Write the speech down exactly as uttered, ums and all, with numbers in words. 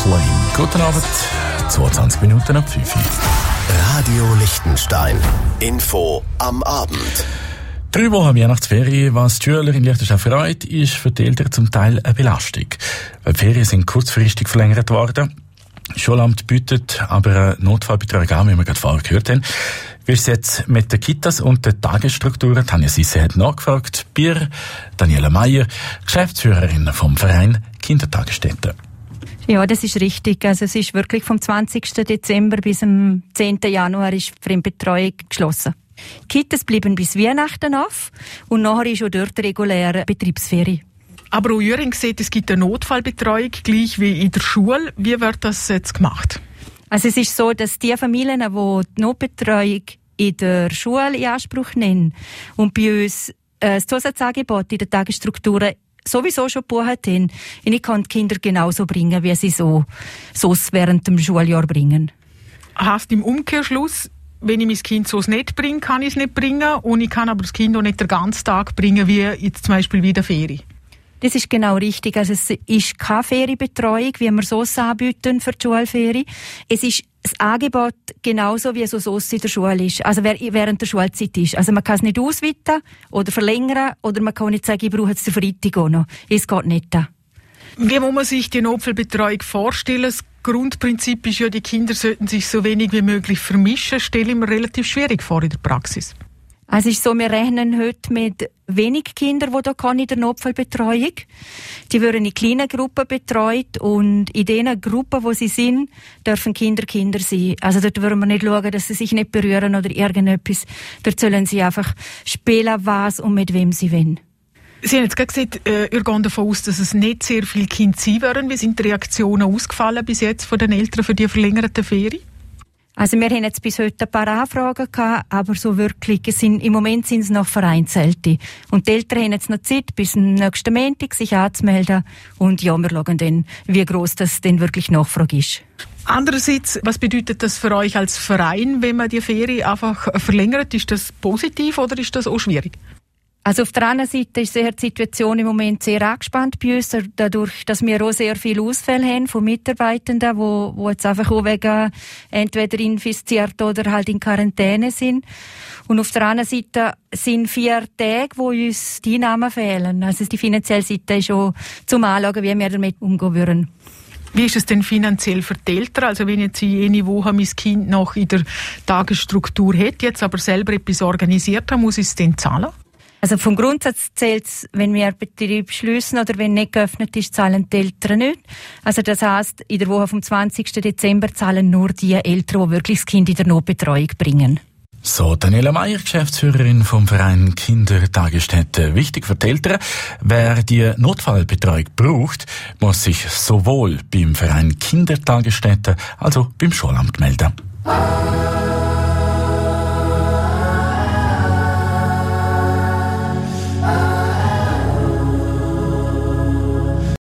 Flame. Guten Abend, zweiundzwanzig Minuten ab fünf. Radio Liechtenstein. Info am Abend. Drei Wochen Weihnachtsferien, was die Schüler in Liechtenstein freut, ist für die Eltern zum Teil eine Belastung. Weil die Ferien sind kurzfristig verlängert worden. Das Schulamt bietet aber eine Notfallbetreuung an, wie wir gerade vorher gehört haben. Wie ist es jetzt mit den Kitas und den Tagesstrukturen? Tanja Sisse hat nachgefragt bei Daniela Meier, Geschäftsführerin vom Verein Kindertagesstätten. Ja, das ist richtig. Also es ist wirklich vom zwanzigsten Dezember bis zum zehnten Januar ist die Fremdbetreuung geschlossen. Die Kitas bleiben bis Weihnachten auf und nachher ist auch dort reguläre Betriebsferie. Aber auch Jüring sieht, es gibt eine Notfallbetreuung, gleich wie in der Schule. Wie wird das jetzt gemacht? Also es ist so, dass die Familien, die die Notbetreuung in der Schule in Anspruch nehmen und bei uns äh, das Zusatzangebot in den Tagesstrukturen sowieso schon gebucht haben, ich kann die Kinder genauso bringen, wie sie so, so während dem Schuljahr bringen. Heißt im Umkehrschluss, wenn ich mein Kind so nicht bringe, kann ich es nicht bringen und ich kann aber das Kind auch nicht den ganzen Tag bringen, wie jetzt zum Beispiel wie der Ferie? Das ist genau richtig. Also es ist keine Ferienbetreuung, wie wir so anbieten für die Schulferie. Es ist das Angebot genauso, wie es so in der Schule ist, also während der Schulzeit ist. Also man kann es nicht ausweiten oder verlängern oder man kann nicht sagen, ich brauche jetzt den Freitag auch noch. Es geht nicht. Wie muss man sich die Notfallbetreuung vorstellen? Das Grundprinzip ist ja, die Kinder sollten sich so wenig wie möglich vermischen. Stelle ich mir relativ schwierig vor in der Praxis. Also es ist so, wir rechnen heute mit wenig Kindern, die da kann in der Notfallbetreuung. Die werden in kleinen Gruppen betreut und in den Gruppen, wo sie sind, dürfen Kinder Kinder sein. Also dort würden wir nicht schauen, dass sie sich nicht berühren oder irgendetwas. Dort sollen sie einfach spielen, was und mit wem sie wollen. Sie haben jetzt gerade gesagt, äh, ihr geht davon aus, dass es nicht sehr viele Kinder sein werden. Wie sind die Reaktionen ausgefallen bis jetzt von den Eltern für die verlängerten Ferien? Also wir haben jetzt bis heute ein paar Anfragen gehabt, aber so wirklich, es sind, im Moment sind es noch vereinzelte. Und die Eltern haben jetzt noch Zeit, bis am nächsten Montag sich anzumelden. Und ja, wir schauen dann, wie gross das denn wirklich Nachfrage ist. Andererseits, was bedeutet das für euch als Verein, wenn man die Ferien einfach verlängert? Ist das positiv oder ist das auch schwierig? Also auf der anderen Seite ist die Situation im Moment sehr angespannt bei uns, dadurch, dass wir auch sehr viele Ausfälle haben von Mitarbeitenden, wo, wo jetzt einfach auch wegen entweder infiziert oder halt in Quarantäne sind. Und auf der anderen Seite sind vier Tage, wo uns die Einnahmen fehlen. Also die finanzielle Seite ist auch zum Anschauen, wie wir damit umgehen würden. Wie ist es denn finanziell für die Eltern? Also wenn jetzt jene Woche mein Kind noch in der Tagesstruktur hat, jetzt aber selber etwas organisiert hat, muss ich es denn zahlen? Also vom Grundsatz zählt es, wenn wir Betrieb schliessen oder wenn nicht geöffnet ist, zahlen die Eltern nicht. Also das heisst, in der Woche vom zwanzigsten Dezember zahlen nur die Eltern, die wirklich das Kind in der Notbetreuung bringen. So, Daniela Meier, Geschäftsführerin vom Verein Kindertagesstätten. Wichtig für die Eltern, wer die Notfallbetreuung braucht, muss sich sowohl beim Verein Kindertagesstätten als auch beim Schulamt melden.